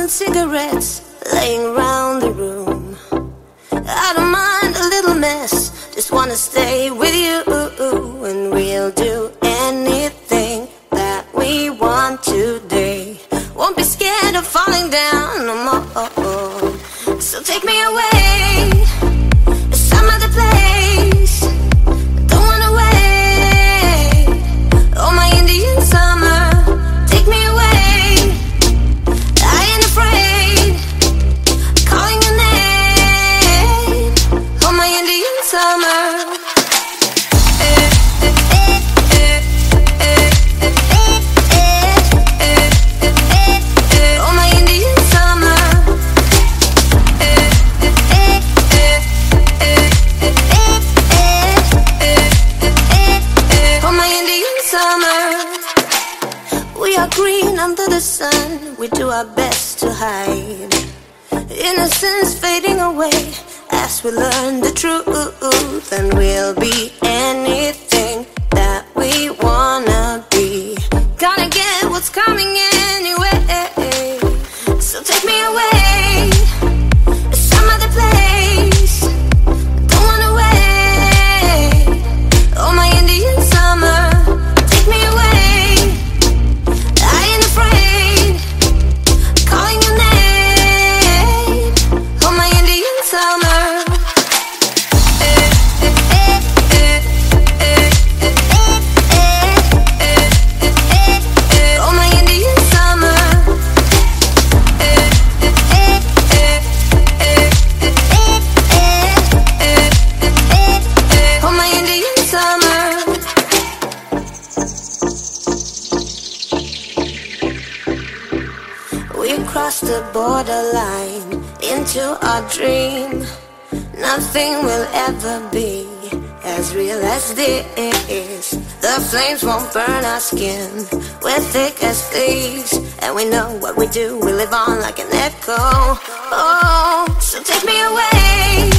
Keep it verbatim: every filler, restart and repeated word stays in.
and cigarettes laying around the room. I don't mind a little mess, just wanna stay with you. And we'll do anything that we want today. Won't be scared of falling down no more. So take me away to some other place. Don't wanna wait. Oh, my Indian summer, take me away. I ain't afraid, calling your name. Oh, my Indian summer. We are green under the sun, we do our best to hide innocence fading away as we learn the truth. And we'll be anything that we wanna be. Gonna get what's coming anyway. So take me away to some other place. Don't wanna wait. Oh, my Indian summer, take me away. We crossed the borderline into our dream. Nothing will ever be as real as this. The flames won't burn our skin, we're thick as thieves. And we know what we do, we live on like an echo. Oh, so take me away